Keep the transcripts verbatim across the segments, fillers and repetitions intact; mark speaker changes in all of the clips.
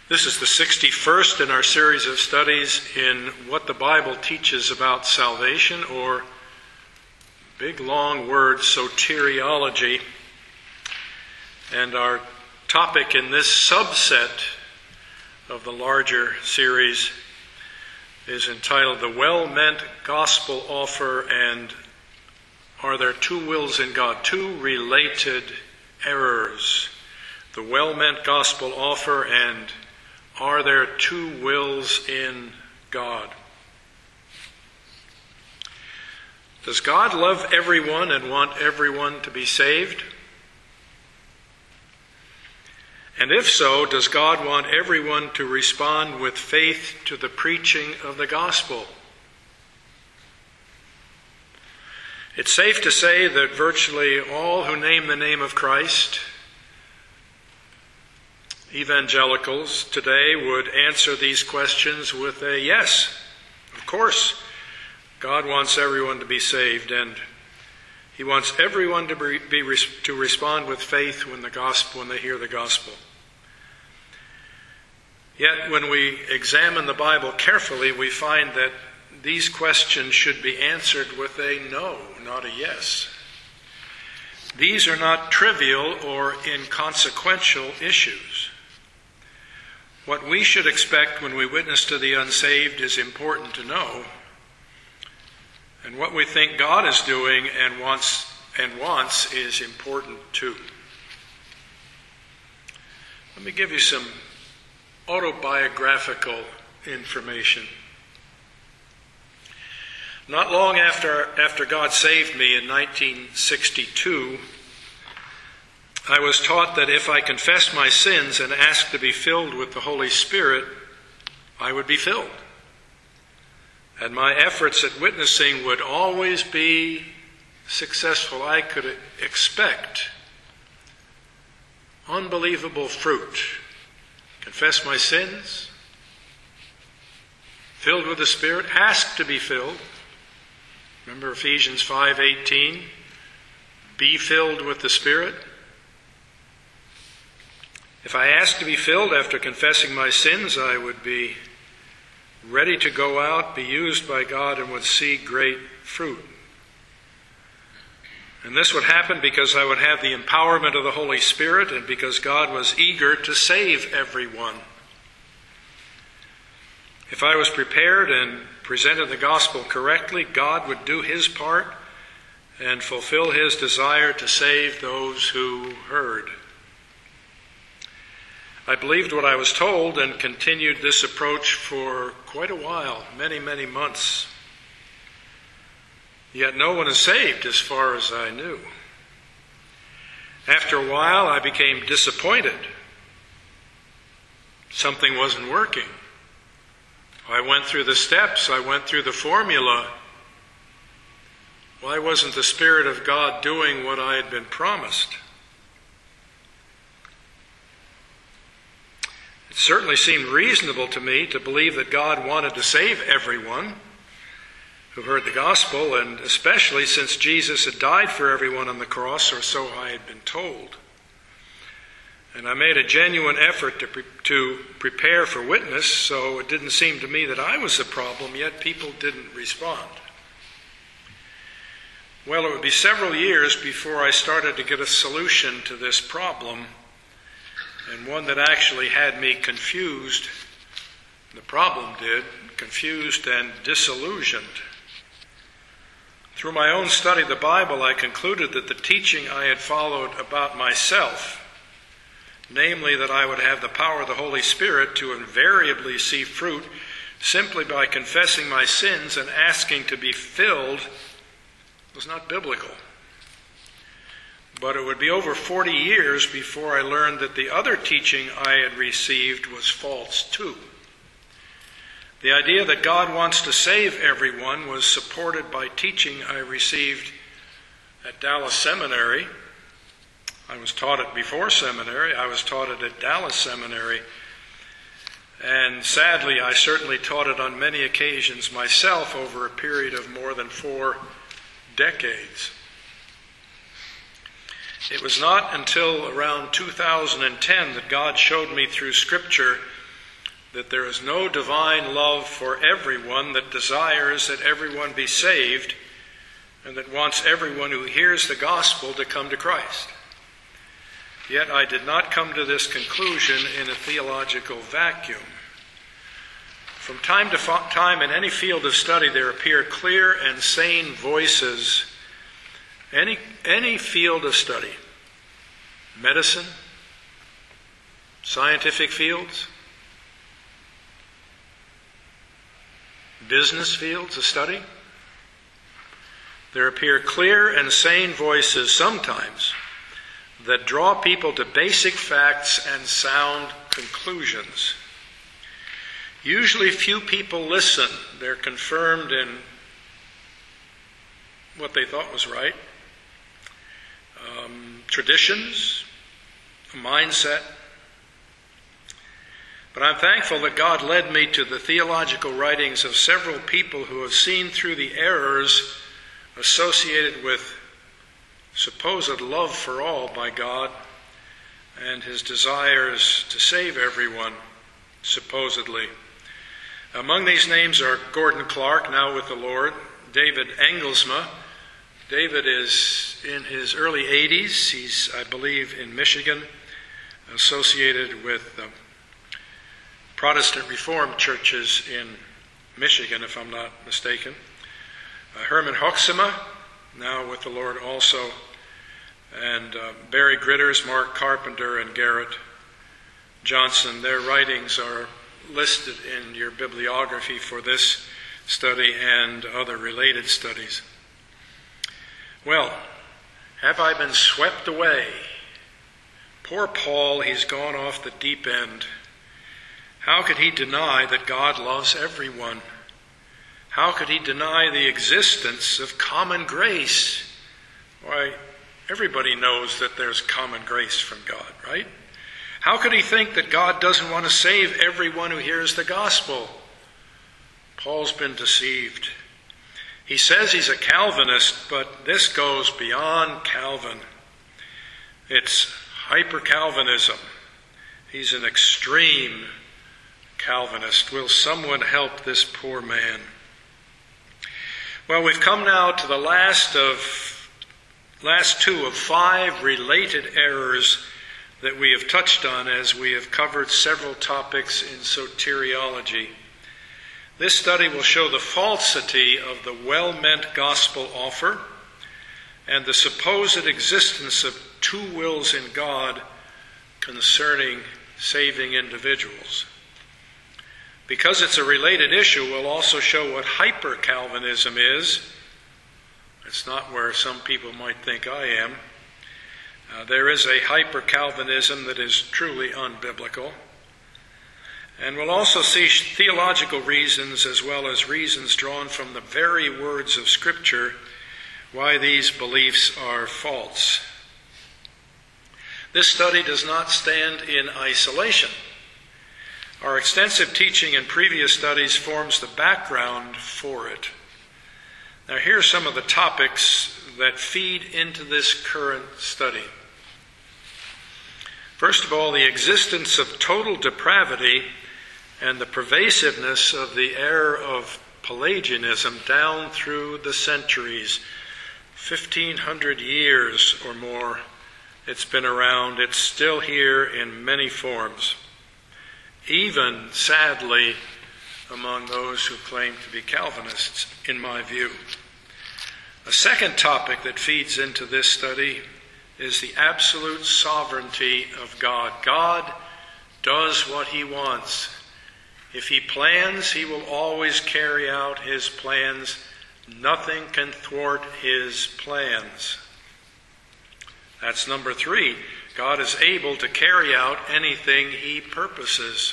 Speaker 1: This is the sixty-first in our series of studies in what the Bible teaches about salvation, or big long word, soteriology. And our topic in this subset of the larger series is entitled The Well-Meant Gospel Offer and Are There Two Wills in God? Two Related Errors. The Well-Meant Gospel Offer and Are There Two Wills in God? Does God love everyone and want everyone to be saved? And if so, does God want everyone to respond with faith to the preaching of the gospel? It's safe to say that virtually all who name the name of Christ, evangelicals today, would answer these questions with a yes. Of course, God wants everyone to be saved, and He wants everyone to be, be to respond with faith when the gospel when they hear the gospel. Yet, when we examine the Bible carefully, we find that these questions should be answered with a no, not a yes. These are not trivial or inconsequential issues. What we should expect when we witness to the unsaved is important to know, and what we think God is doing and wants and wants is important too. Let me give you some autobiographical information. Not long after after God saved me in nineteen sixty-two, I was taught that if I confessed my sins and asked to be filled with the Holy Spirit, I would be filled. And my efforts at witnessing would always be successful. I could expect unbelievable fruit. Confess my sins, filled with the Spirit, ask to be filled. Remember Ephesians five eighteen, be filled with the Spirit. If I asked to be filled after confessing my sins, I would be ready to go out, be used by God, and would see great fruit. And this would happen because I would have the empowerment of the Holy Spirit and because God was eager to save everyone. If I was prepared and presented the gospel correctly, God would do His part and fulfill His desire to save those who heard. I believed what I was told and continued this approach for quite a while, many, many months. Yet no one is saved as far as I knew. After a while, I became disappointed. Something wasn't working. I went through the steps. I went through the formula. Why wasn't the Spirit of God doing what I had been promised? It certainly seemed reasonable to me to believe that God wanted to save everyone who heard the gospel, and especially since Jesus had died for everyone on the cross, or so I had been told. And I made a genuine effort to, pre- to prepare for witness, so it didn't seem to me that I was the problem, yet people didn't respond. Well, it would be several years before I started to get a solution to this problem, and one that actually had me confused. The problem did, confused and disillusioned. Through my own study of the Bible, I concluded that the teaching I had followed about myself, namely that I would have the power of the Holy Spirit to invariably see fruit simply by confessing my sins and asking to be filled, was not biblical. But it would be over forty years before I learned that the other teaching I had received was false too. The idea that God wants to save everyone was supported by teaching I received at Dallas Seminary. I was taught it before seminary. I was taught it at Dallas Seminary. And sadly, I certainly taught it on many occasions myself over a period of more than four decades. It was not until around two thousand ten that God showed me through Scripture that there is no divine love for everyone that desires that everyone be saved and that wants everyone who hears the gospel to come to Christ. Yet I did not come to this conclusion in a theological vacuum. From time to time in any field of study there appear clear and sane voices. Any, any field of study, medicine, scientific fields, business fields of study, there appear clear and sane voices sometimes that draw people to basic facts and sound conclusions. Usually few people listen. They're confirmed in what they thought was right. Um, traditions, a mindset. But I'm thankful that God led me to the theological writings of several people who have seen through the errors associated with supposed love for all by God and his desires to save everyone, supposedly. Among these names are Gordon Clark, now with the Lord, David Engelsma. David is in his early eighties. He's, I believe, in Michigan, associated with uh, Protestant Reformed churches in Michigan, if I'm not mistaken. Uh, Herman Hoeksema, now with the Lord also, and uh, Barry Gritters, Mark Carpenter, and Garrett Johnson. Their writings are listed in your bibliography for this study and other related studies. Well, have I been swept away? Poor Paul, he's gone off the deep end. How could he deny that God loves everyone? How could he deny the existence of common grace? Why, everybody knows that there's common grace from God, right? How could he think that God doesn't want to save everyone who hears the gospel? Paul's been deceived. He says he's a Calvinist, but this goes beyond Calvin. It's hyper-Calvinism. He's an extreme Calvinist. Will someone help this poor man? Well, we've come now to the last of last two of five related errors that we have touched on as we have covered several topics in soteriology. This study will show the falsity of the well-meant gospel offer and the supposed existence of two wills in God concerning saving individuals. Because it's a related issue, we'll also show what hyper-Calvinism is. It's not where some people might think I am. Uh, there is a hyper-Calvinism that is truly unbiblical. And we'll also see theological reasons as well as reasons drawn from the very words of Scripture why these beliefs are false. This study does not stand in isolation. Our extensive teaching in previous studies forms the background for it. Now, here are some of the topics that feed into this current study. First of all, the existence of total depravity and the pervasiveness of the error of Pelagianism down through the centuries. fifteen hundred years or more it's been around. It's still here in many forms, even, sadly, among those who claim to be Calvinists, in my view. A second topic that feeds into this study is the absolute sovereignty of God. God does what he wants. If he plans, he will always carry out his plans. Nothing can thwart his plans. That's number three. God is able to carry out anything he purposes.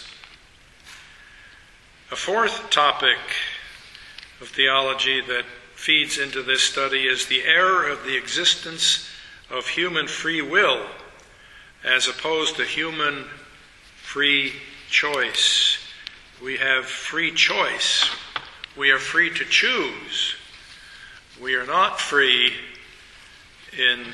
Speaker 1: A fourth topic of theology that feeds into this study is the error of the existence of human free will as opposed to human free choice. We have free choice. We are free to choose. We are not free in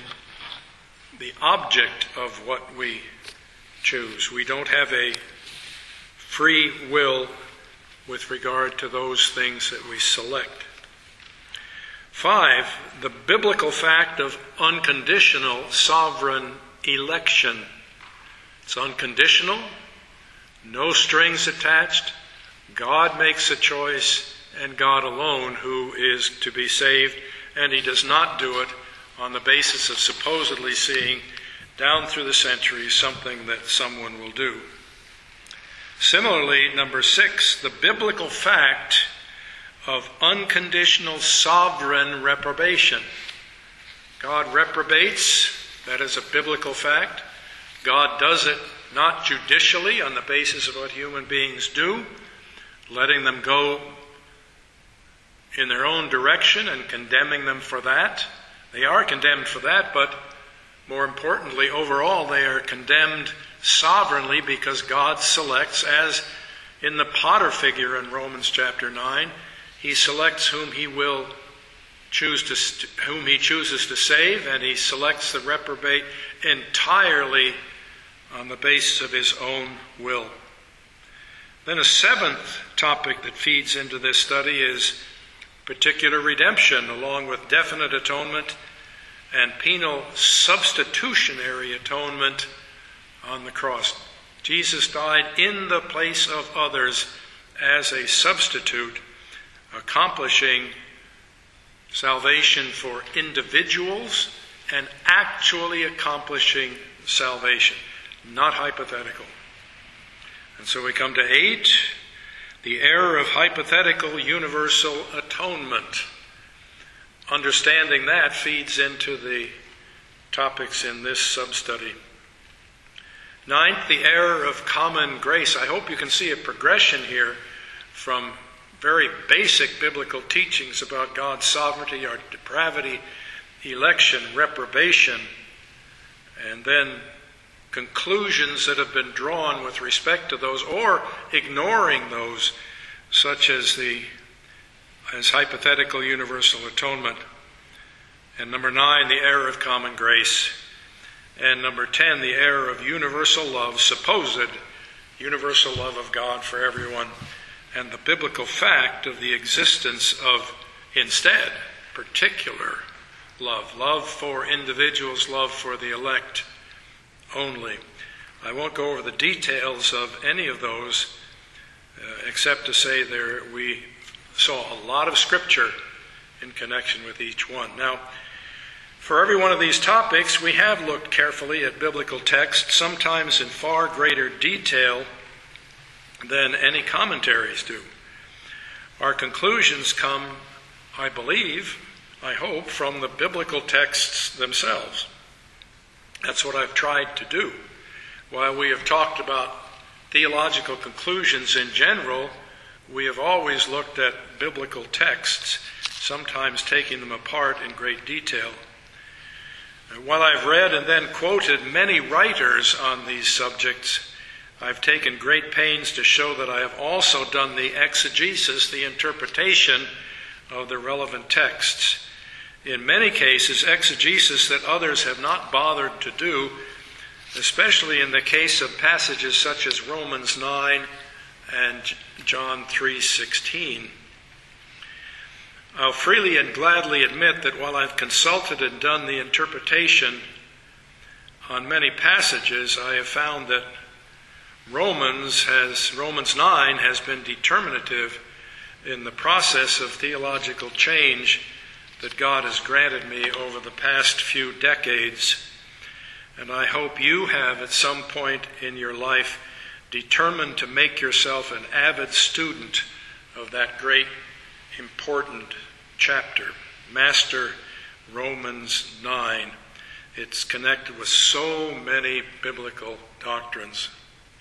Speaker 1: the object of what we choose. We don't have a free will with regard to those things that we select. Five, the biblical fact of unconditional sovereign election. It's unconditional, no strings attached. God makes a choice, and God alone who is to be saved, and he does not do it on the basis of supposedly seeing down through the centuries something that someone will do. Similarly, number six, the biblical fact of unconditional sovereign reprobation. God reprobates, that is a biblical fact. God does it not judicially on the basis of what human beings do, letting them go in their own direction and condemning them for that. They are condemned for that, but more importantly, overall, they are condemned sovereignly because God selects, as in the potter figure in Romans chapter nine, he selects whom he will choose to, whom he chooses to save, and he selects the reprobate entirely on the basis of his own will. Then a seventh topic that feeds into this study is particular redemption, along with definite atonement and penal substitutionary atonement on the cross. Jesus died in the place of others as a substitute, accomplishing salvation for individuals and actually accomplishing salvation, not hypothetical. And so we come to eight, the error of hypothetical universal atonement. Understanding that feeds into the topics in this sub-study. Ninth, the error of common grace. I hope you can see a progression here from very basic biblical teachings about God's sovereignty, our depravity, election, reprobation, and then conclusions that have been drawn with respect to those, or ignoring those, such as the as hypothetical universal atonement. And number nine, the error of common grace. And number ten, the error of universal love, supposed universal love of God for everyone, and the biblical fact of the existence of, instead, particular love. Love for individuals, love for the elect only. I won't go over the details of any of those, uh, except to say there we saw a lot of scripture in connection with each one. Now, for every one of these topics, we have looked carefully at biblical texts, sometimes in far greater detail than any commentaries do. Our conclusions come, I believe, I hope, from the biblical texts themselves. That's what I've tried to do. While we have talked about theological conclusions in general, we have always looked at biblical texts, sometimes taking them apart in great detail. While I've read and then quoted many writers on these subjects, I've taken great pains to show that I have also done the exegesis, the interpretation of the relevant texts. In many cases, exegesis that others have not bothered to do, especially in the case of passages such as Romans nine and John three sixteen. I'll freely and gladly admit that while I've consulted and done the interpretation on many passages, I have found that Romans has Romans nine has been determinative in the process of theological change that God has granted me over the past few decades. And I hope you have at some point in your life determined to make yourself an avid student of that great, important chapter. Master Romans nine. It's connected with so many biblical doctrines.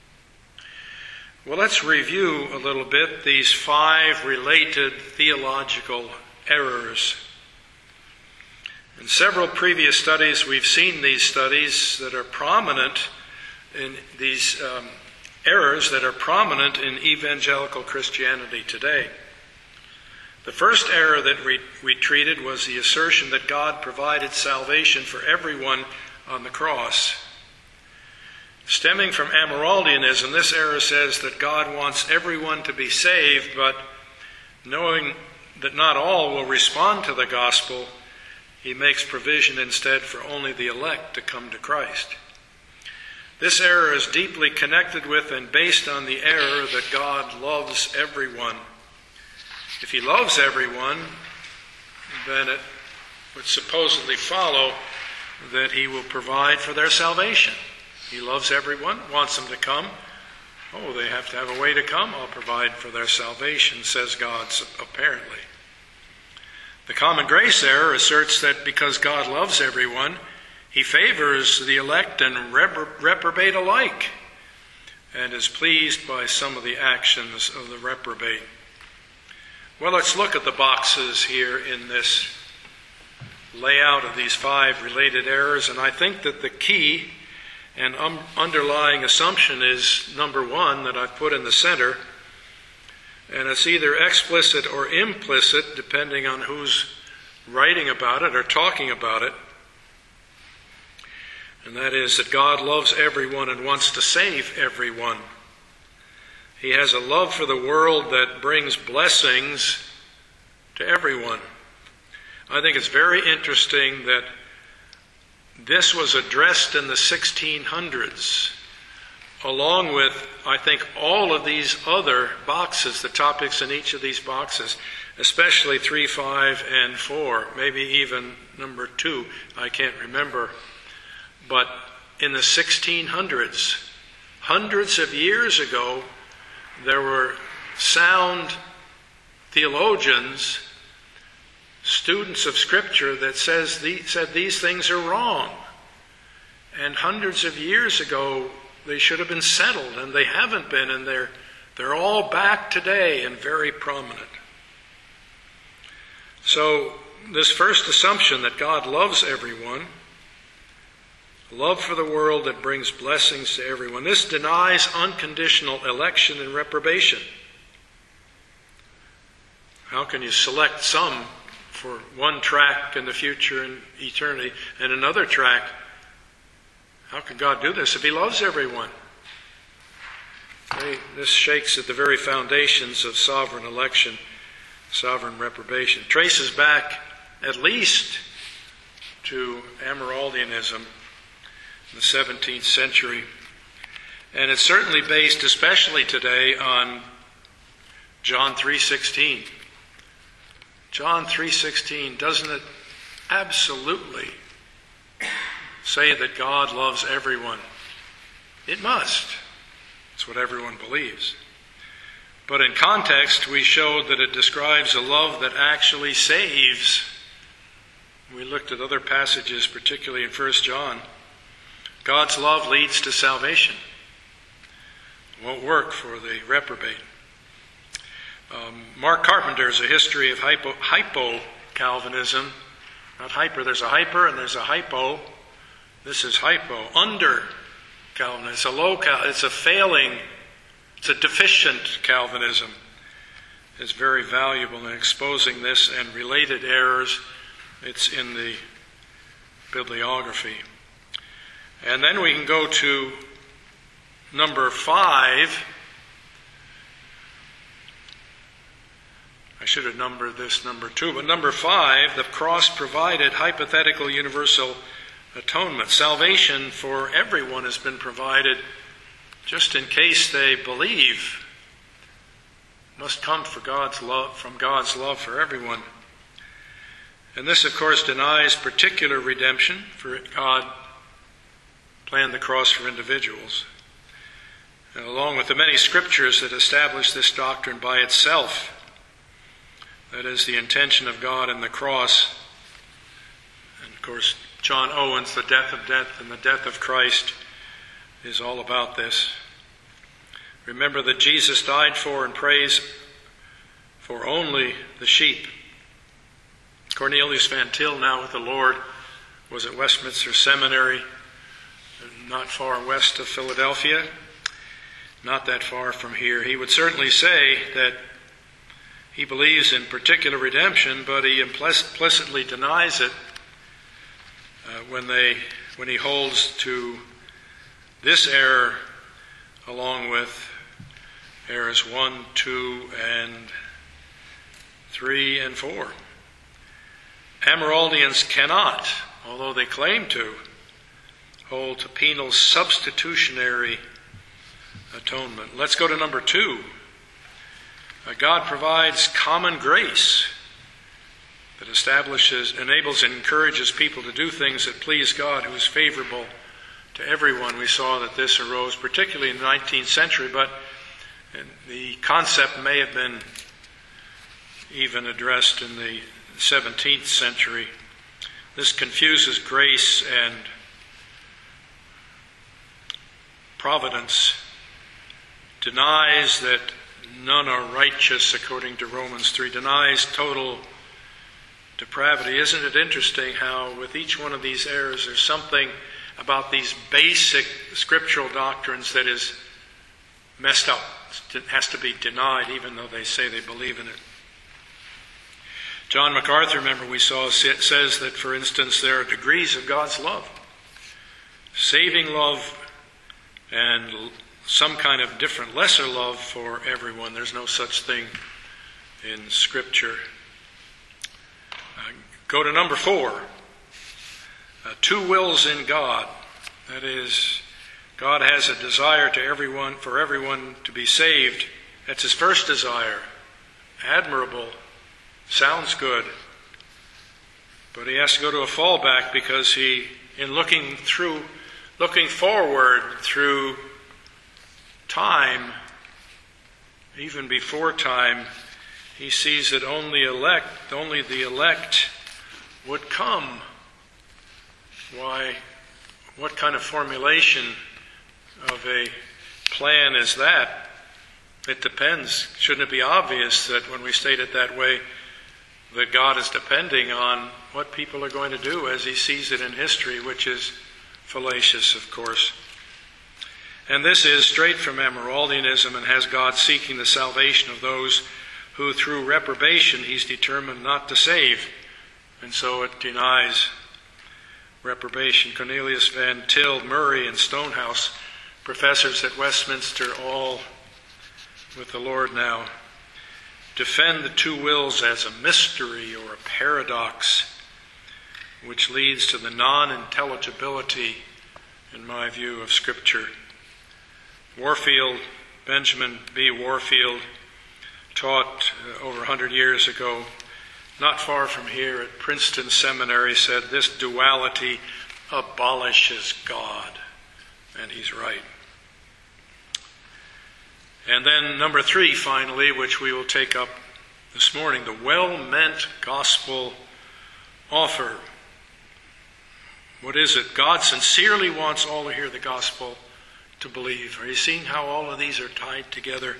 Speaker 1: Well, let's review a little bit these five related theological errors. In several previous studies, we've seen these studies that are prominent in these um, errors that are prominent in evangelical Christianity today. The first error that we, we treated was the assertion that God provided salvation for everyone on the cross. Stemming from Amyraldianism, this error says that God wants everyone to be saved, but knowing that not all will respond to the gospel, he makes provision instead for only the elect to come to Christ. This error is deeply connected with and based on the error that God loves everyone. If he loves everyone, then it would supposedly follow that he will provide for their salvation. He loves everyone, wants them to come. Oh, they have to have a way to come. I'll provide for their salvation, says God, apparently. The common grace error asserts that because God loves everyone, he favors the elect and reprobate alike, and is pleased by some of the actions of the reprobate. Well, let's look at the boxes here in this layout of these five related errors, and I think that the key and um, underlying assumption is number one that I've put in the center, and it's either explicit or implicit depending on who's writing about it or talking about it. And that is that God loves everyone and wants to save everyone. He has a love for the world that brings blessings to everyone. I think it's very interesting that this was addressed in the sixteen hundreds, along with, I think, all of these other boxes, the topics in each of these boxes, especially three, five, and four, maybe even number two, I can't remember. But in the sixteen hundreds, hundreds of years ago, there were sound theologians, students of Scripture, that says the, said these things are wrong. And hundreds of years ago, they should have been settled, and they haven't been, and they're, they're all back today and very prominent. So, this first assumption that God loves everyone, love for the world that brings blessings to everyone, this denies unconditional election and reprobation. How can you select some for one track in the future and eternity and another track? How can God do this if he loves everyone? They, this shakes at the very foundations of sovereign election, sovereign reprobation. Traces back at least to Amyraldianism in the seventeenth century. And it's certainly based, especially today, on John three sixteen. John three sixteen, doesn't it absolutely say that God loves everyone? It must. It's what everyone believes. But in context, we showed that it describes a love that actually saves. We looked at other passages, particularly in First John. God's love leads to salvation. It won't work for the reprobate. Um, Mark Carpenter's A History of Hypo, Hypo-Calvinism. Not hyper, there's a hyper and there's a hypo. This is hypo, under Calvinism. It's a low, Cal- it's a failing, it's a deficient Calvinism. It's very valuable in exposing this and related errors. It's in the bibliography. And then we can go to number five. I should have numbered this number two, but number five, the cross provided hypothetical universal atonement. Salvation for everyone has been provided just in case they believe. It must come for God's love, from God's love for everyone. And this, of course, denies particular redemption, for God planned the cross for individuals. And along with the many scriptures that establish this doctrine by itself, that is the intention of God in the cross. And of course, John Owen's The Death of Death and the Death of Christ is all about this. Remember that Jesus died for and prays for only the sheep. Cornelius Van Til, now with the Lord, was at Westminster Seminary, not far west of Philadelphia, not that far from here. He would certainly say that he believes in particular redemption, but he implicitly denies it uh, when they when he holds to this error, along with errors one, two, and three, and four. Amyraldians cannot, although they claim to, hold to penal substitutionary atonement. Let's go to number two. Uh, God provides common grace that establishes, enables, and encourages people to do things that please God, who is favorable to everyone. We saw that this arose particularly in the nineteenth century, but the concept may have been even addressed in the seventeenth century. This confuses grace and providence, denies that none are righteous according to Romans three, denies total depravity. Isn't it interesting how with each one of these errors there's something about these basic scriptural doctrines that is messed up. It has to be denied even though they say they believe in it. John MacArthur, remember we saw, says that, for instance, there are degrees of God's love. Saving love and some kind of different lesser love for everyone. There's no such thing in Scripture. Uh, go to number four. Uh, two wills in God. That is, God has a desire to everyone, for everyone to be saved. That's his first desire. Admirable. Sounds good. But he has to go to a fallback because he, in looking through, looking forward through time, even before time, he sees that only elect, only the elect would come. Why, what kind of formulation of a plan is that? It depends. Shouldn't it be obvious that when we state it that way, that God is depending on what people are going to do as he sees it in history, which is fallacious, of course. And this is straight from Amyraldianism and has God seeking the salvation of those who through reprobation he's determined not to save. And so it denies reprobation. Cornelius Van Til, Murray, and Stonehouse, professors at Westminster, all with the Lord now, defend the two wills as a mystery or a paradox, which leads to the non-intelligibility, in my view, of Scripture. Warfield, Benjamin B. Warfield, taught uh, over one hundred years ago, not far from here at Princeton Seminary, said this duality abolishes God. And he's right. And then number three, finally, which we will take up this morning, the well-meant gospel offer. What is it? God sincerely wants all to hear the gospel, to believe. Are you seeing how all of these are tied together?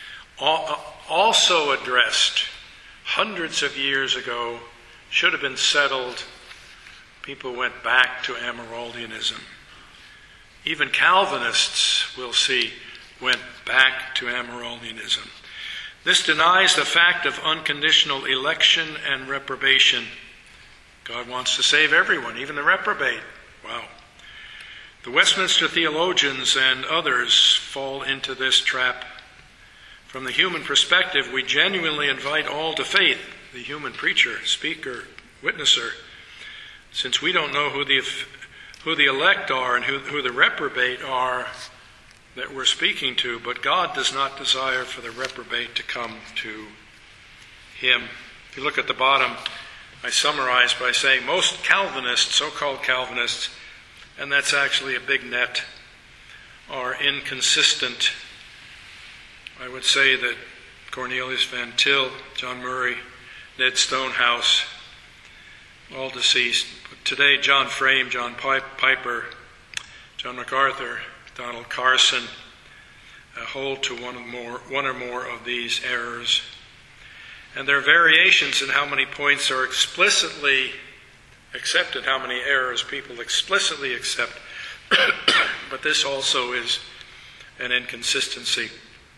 Speaker 1: Also addressed hundreds of years ago, should have been settled. People went back to Amyraldianism. Even Calvinists, we'll see, went back to Amyraldianism. This denies the fact of unconditional election and reprobation. God wants to save everyone, even the reprobate. Wow. The Westminster theologians and others fall into this trap. From the human perspective, we genuinely invite all to faith, the human preacher, speaker, witnesser, since we don't know who the who the elect are and who, who the reprobate are that we're speaking to, but God does not desire for the reprobate to come to him. If you look at the bottom, I summarize by saying most Calvinists, so-called Calvinists, and that's actually a big net, are inconsistent. I would say that Cornelius Van Til, John Murray, Ned Stonehouse, all deceased. But today, John Frame, John Piper, John MacArthur, Donald Carson uh, hold to one or more, one or more of these errors. And there are variations in how many points are explicitly accepted, how many errors people explicitly accept. But this also is an inconsistency.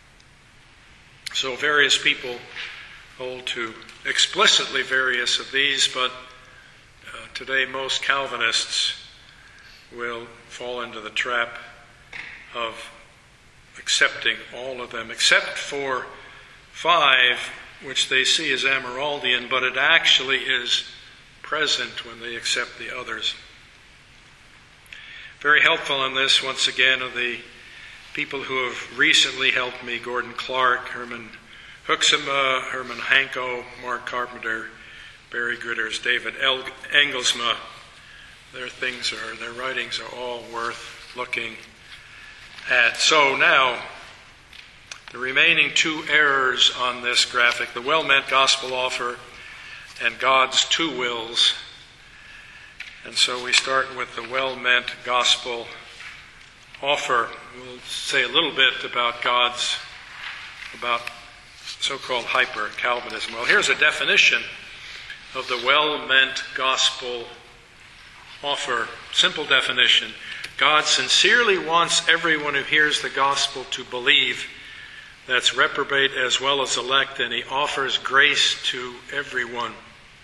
Speaker 1: So various people hold to explicitly various of these, but uh, today most Calvinists will fall into the trap of accepting all of them, except for five, which they see as Amyraldian, but it actually is present when they accept the others. Very helpful in this, once again, are the people who have recently helped me: Gordon Clark, Herman Huxema, Herman Hanko, Mark Carpenter, Barry Gritters, David El- Engelsma. Their things are, their writings are all worth looking at. So now, the remaining two errors on this graphic: the well-meant gospel offer and God's two wills. And so we start with the well-meant gospel offer. We'll say a little bit about God's, about so-called hyper-Calvinism. Well, here's a definition of the well-meant gospel offer. Simple definition: God sincerely wants everyone who hears the gospel to believe. That's reprobate as well as elect, and he offers grace to everyone.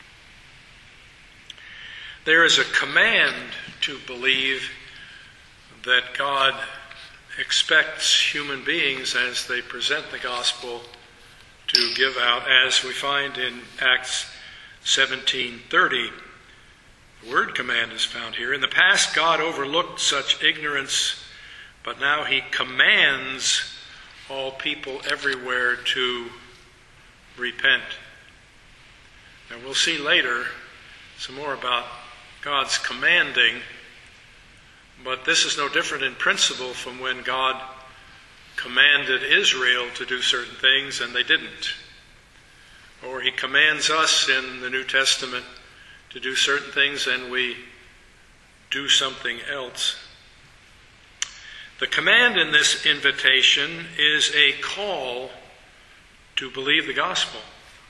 Speaker 1: There is a command to believe that God expects human beings, as they present the gospel, to give out, as we find in Acts seventeen thirty. The word command is found here. In the past, God overlooked such ignorance, but now he commands all people everywhere to repent. Now we'll see later some more about God's commanding, but this is no different in principle from when God commanded Israel to do certain things and they didn't. Or he commands us in the New Testament to do certain things and we do something else. The command in this invitation is a call to believe the gospel.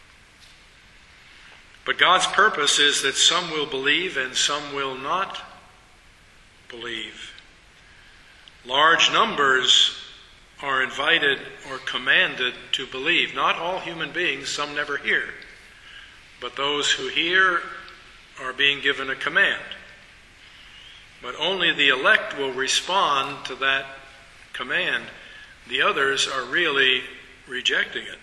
Speaker 1: But God's purpose is that some will believe and some will not believe. Large numbers are invited or commanded to believe. Not all human beings, some never hear. But those who hear are being given a command. But only the elect will respond to that command. The others are really rejecting it.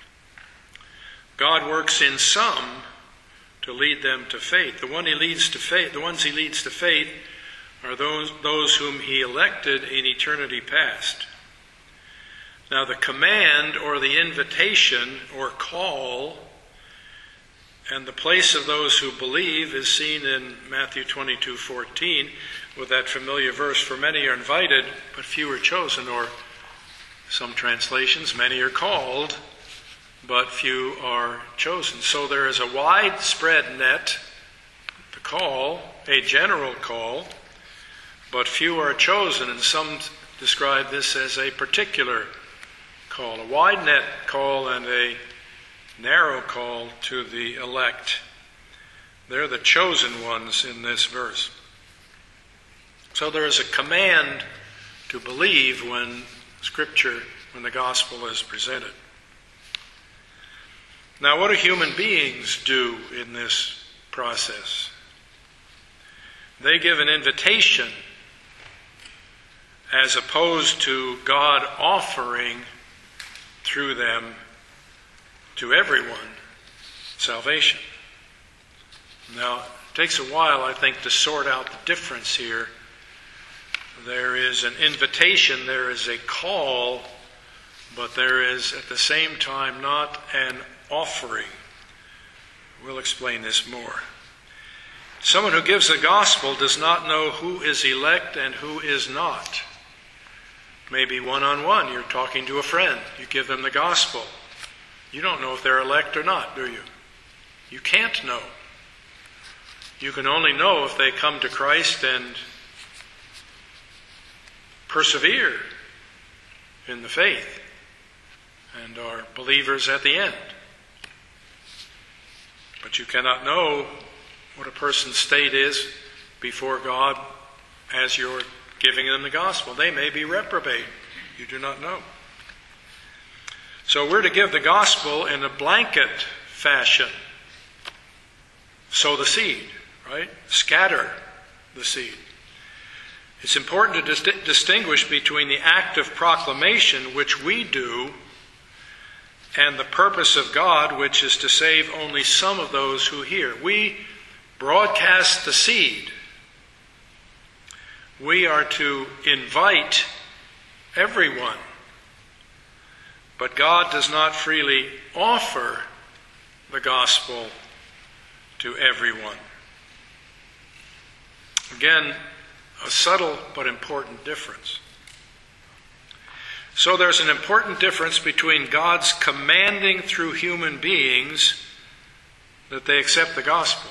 Speaker 1: God works in some to lead them to faith. The one he leads to faith, the ones he leads to faith are those, those whom he elected in eternity past. Now the command or the invitation or call and the place of those who believe is seen in Matthew twenty-two fourteen with that familiar verse, "For many are invited, but few are chosen," or some translations, "Many are called, but few are chosen." So there is a widespread net, the call, a general call, but few are chosen, and some describe this as a particular call, a wide net call and a narrow call to the elect. They're the chosen ones in this verse. So there is a command to believe when Scripture, when the gospel is presented. Now, what do human beings do in this process? They give an invitation as opposed to God offering through them to everyone salvation. Now, it takes a while, I think, to sort out the difference here. There is an invitation, there is a call, but there is at the same time not an offering. We'll explain this more. Someone who gives the gospel does not know who is elect and who is not. Maybe one-on-one, you're talking to a friend, you give them the gospel. You don't know if they're elect or not, do you? You can't know. You can only know if they come to Christ and persevere in the faith and are believers at the end. But you cannot know what a person's state is before God as you're giving them the gospel. They may be reprobate. You do not know. So we're to give the gospel in a blanket fashion. Sow the seed, right? Scatter the seed. It's important to dis- distinguish between the act of proclamation, which we do, and the purpose of God, which is to save only some of those who hear. We broadcast the seed. We are to invite everyone. But God does not freely offer the gospel to everyone. Again, a subtle but important difference. So there's an important difference between God's commanding through human beings that they accept the gospel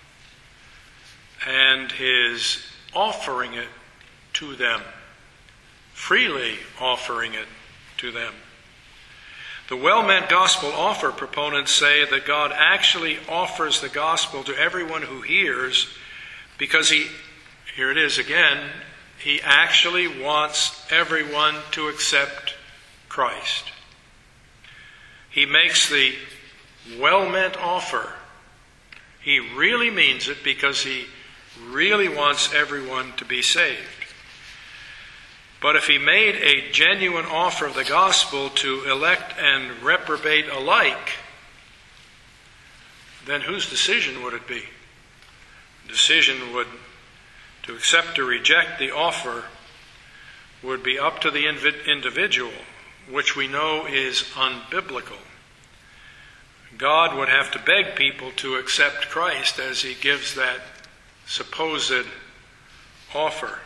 Speaker 1: and His offering it to them, freely offering it to them. The well-meant gospel offer proponents say that God actually offers the gospel to everyone who hears because He, here it is again, He actually wants everyone to accept Christ. He makes the well-meant offer. He really means it because He really wants everyone to be saved. But if He made a genuine offer of the gospel to elect and reprobate alike, then whose decision would it be? The decision would, to accept or reject the offer, would be up to the individual, which we know is unbiblical. God would have to beg people to accept Christ as He gives that supposed offer.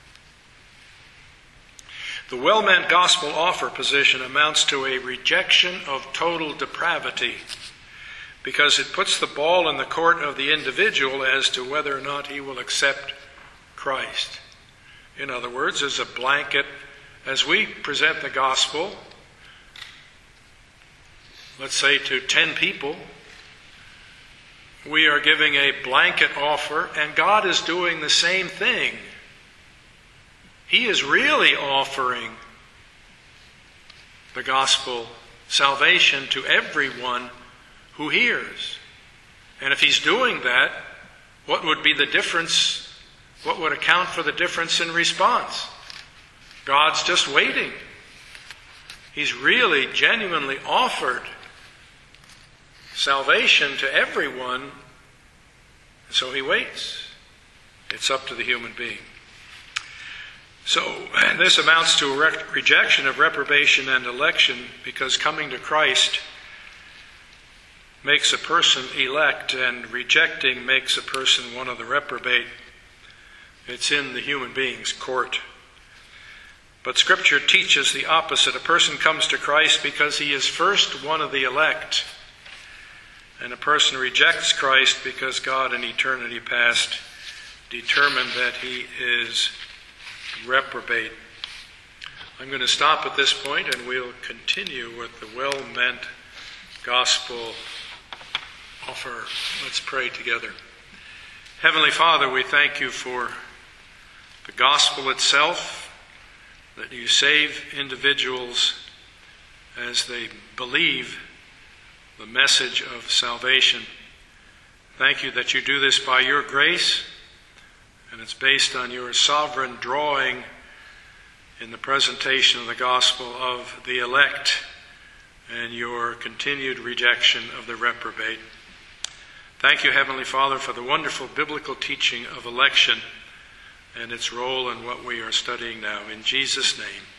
Speaker 1: The well-meant gospel offer position amounts to a rejection of total depravity because it puts the ball in the court of the individual as to whether or not he will accept Christ. In other words, as a blanket, as we present the gospel, let's say to ten people, we are giving a blanket offer, and God is doing the same thing. He is really offering the gospel salvation to everyone who hears. And if He's doing that, what would be the difference? What would account for the difference in response? God's just waiting. He's really genuinely offered salvation to everyone, so He waits. It's up to the human being. So this amounts to a re- rejection of reprobation and election because coming to Christ makes a person elect and rejecting makes a person one of the reprobate. It's in the human being's court. But Scripture teaches the opposite. A person comes to Christ because he is first one of the elect. And a person rejects Christ because God in eternity past determined that he is reprobate. I'm going to stop at this point and we'll continue with the well-meant gospel offer. Let's pray together. Heavenly Father, we thank You for the gospel itself, that You save individuals as they believe the message of salvation. Thank You that You do this by Your grace, and it's based on Your sovereign drawing in the presentation of the gospel of the elect and Your continued rejection of the reprobate. Thank You, Heavenly Father, for the wonderful biblical teaching of election and its role in what we are studying now. In Jesus' name.